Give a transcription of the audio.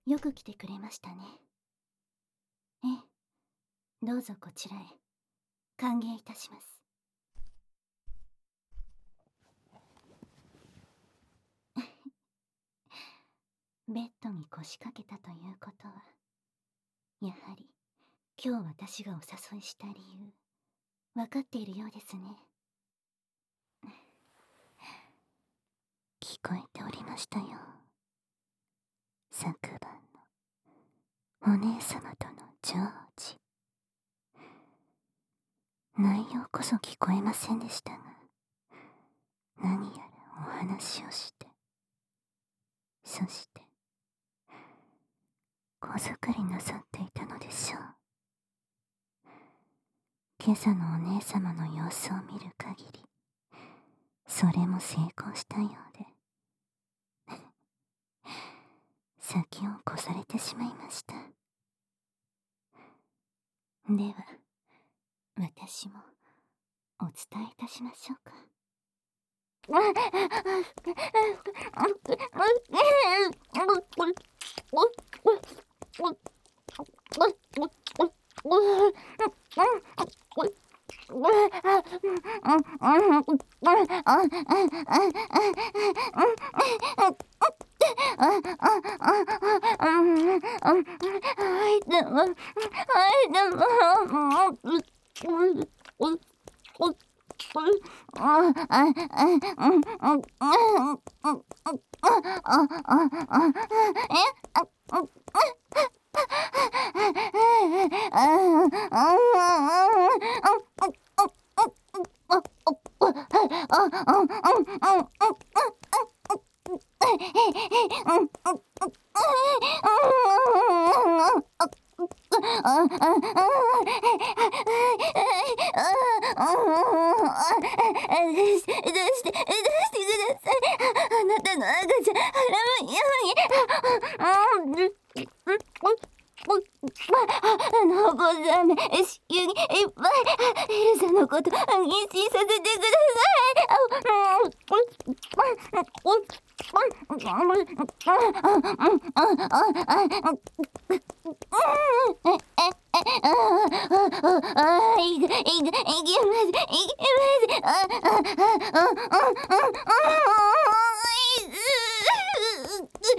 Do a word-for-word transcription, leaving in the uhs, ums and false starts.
よく来てくれましたね。ええ、どうぞこちらへ。歓迎いたします。ベッドに腰掛けたということは、やはり今日私がお誘いした理由、分かっているようですね。聞こえておりましたよ。昨晩のお姉様とのジョージ。内容こそ聞こえませんでしたが、何やらお話をして、そして子作りなさっていたのでしょう。今朝のお姉様の様子を見る限り、それも成功したようで先を越されてしまいました。では私もお伝えいたしましょうか。